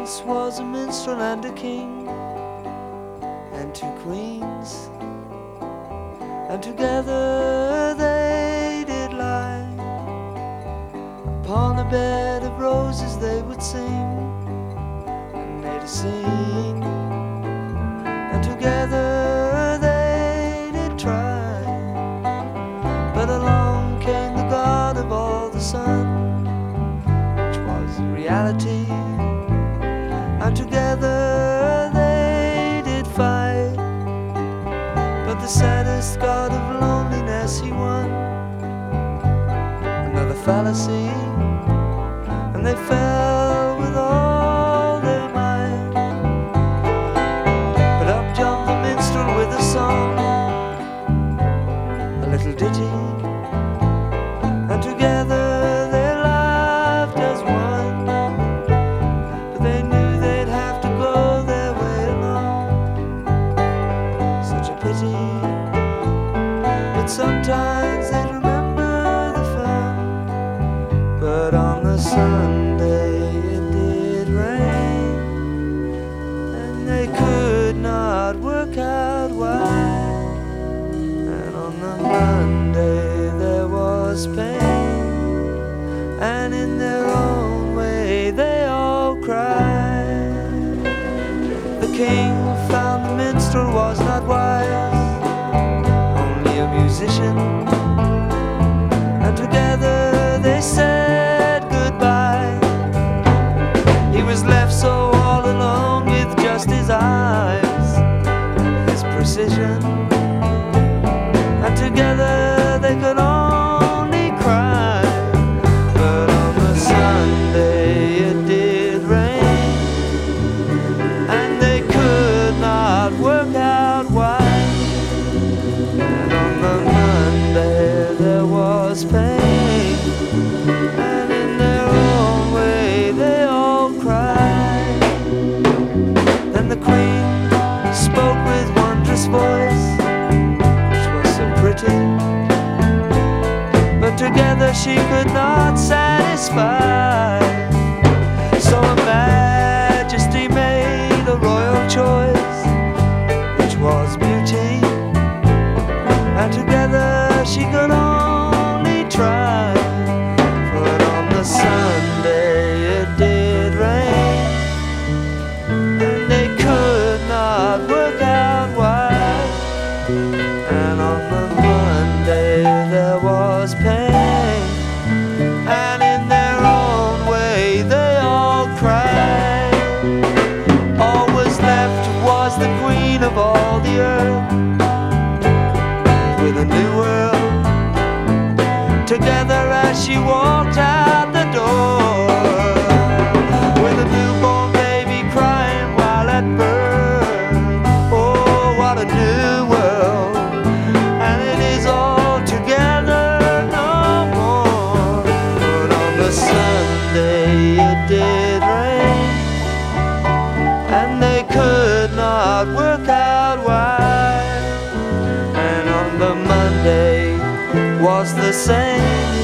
once was a minstrel and a king, and two queens, and together they did lie. Upon a bed of roses they would sing, and made a scene, and together they did try. But along came the god of all the sun, which was reality, and together they did fight. But the saddest god of loneliness he won, another fallacy, and they fell with all their might. But up jumped the minstrel with a song, a little ditty, and together they laughed as one. But they knew they'd have to go their way alone. Such a pity, but sometimes they'd remember the fun. But on the Sunday it did rain, and they could not work out why. And on the Monday there was pain, and in their own way they all cried. The king found the minstrel was not wise, only a musician, and together they said goodbye. He was left so all alone with just his eyes, his precision, and together they could only cry. But on the Sunday it did rain, and they could not work out why. And on the Monday there was pain, and in their own way they all cried. Then the queen spoke with wondrous voice, but together she could not satisfy. So Her Majesty made a royal choice, which was beauty, and together she could only try. But on the Sunday it did rain, and they could not work out why. And on the Monday there was pain, and in their own way they all cried. All was left was the queen of all the earth, with a new world, together as she walked out the door, with a newborn baby crying while at birth. Oh, what a new world, and it is all together no more. But on the Sunday it did rain, and they could not work out why. And on the Monday was the same.